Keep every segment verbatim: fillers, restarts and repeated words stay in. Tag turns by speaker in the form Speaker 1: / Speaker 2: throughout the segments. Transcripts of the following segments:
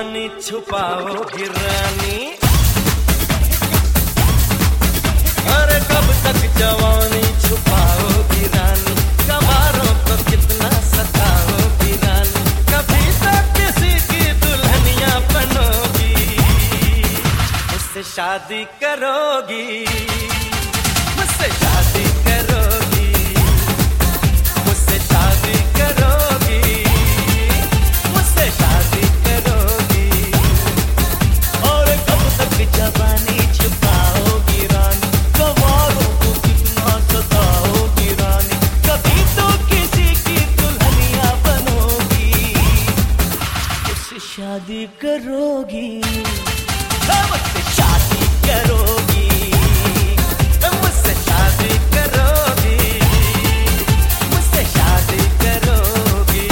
Speaker 1: जवानी छुपाओगी रानी, अरे कब तक जवानी छुपाओगी रानी, कबारों को कितना सताओगी रानी, कभी तो किसी की दुल्हनिया बनोगी, मुझसे शादी करोगी, मुझसे शादी करोगी, मुझसे शादी करोगी, मुझसे शादी करोगी, और कब तक जवानी छुपाओगी रानी, कबारों को कितना सताओगी रानी, कभी तो किसी की दुल्हनिया बनोगी, मुझसे शादी करोगी, मुझसे शादी करोगी, मुझसे शादी करोगी, मुझसे शादी करोगी।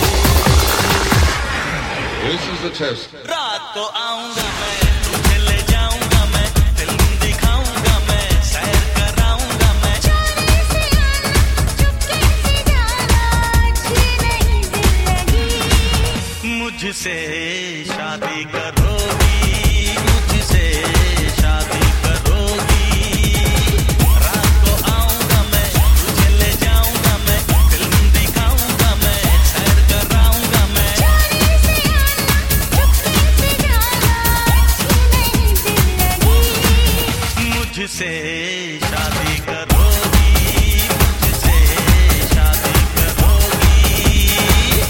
Speaker 2: This is the test.
Speaker 1: रात को आऊंगा मैं, तुझे ले जाऊंगा मैं, फिल्म दिखाऊंगा मैं, सैर कराऊंगा मैं,
Speaker 3: चोरी से आना, चुपके से जाना, अच्छी नहीं जिंदगी।
Speaker 1: मुझसे शादी करोगी, मुझसे शादी करोगी, रात को आऊंगा मैं, तुझे ले जाऊंगा मैं, फिल्म दिखाऊंगा मैं, सैर कराऊंगा मैं,
Speaker 3: चोरी से आना, चुपके से जाना, अच्छी नहीं जिंदगी।
Speaker 1: मुझसे शादी कर